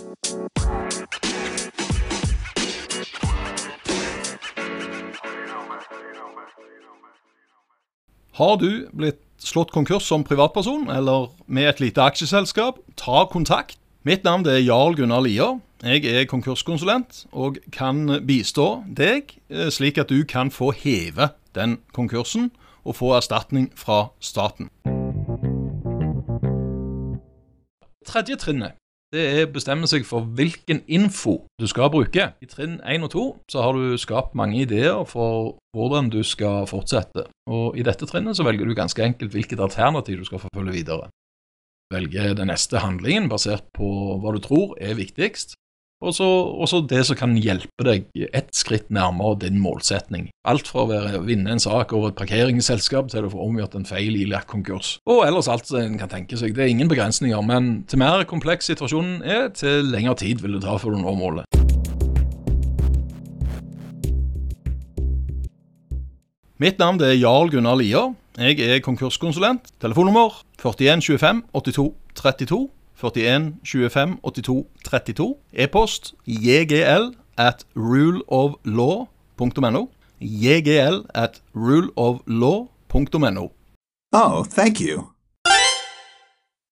Har du blitt slått konkurs som privatperson eller med et lite aksjeselskap, ta kontakt. Mitt navn er Jarl Gunnar Lier. Jeg er konkurskonsulent og kan bistå deg slik at du kan få heve den konkursen og få erstatning fra staten. Tredje trinnet, det er å bestemme seg for hvilken info du skal bruke. I trinn 1 og 2 så har du skapt mange ideer for hvordan du skal fortsette. Og i dette trinnet så velger du ganske enkelt hvilket alternativ du skal forfølge videre. Velge den neste handlingen basert på hva du tror er viktigst, og så det som kan hjelpe deg et skritt nærmere din målsetning. Alt fra å vinne en sak over et parkeringsselskap til å få omgjort en feil i konkurs. Og ellers alt en kan tenke seg. Det er ingen begrensninger, men til mer kompleks situasjonen er, til lengre tid vil det ta for å nå målet. Mitt navn er Jarl Gunnar Lier. Jeg er konkurskonsulent. Telefonnummer 41 25 82 32. 41 25 82 32. E-post jgl@ruleoflaw.no. jgl@ruleoflaw.no. Oh, thank you.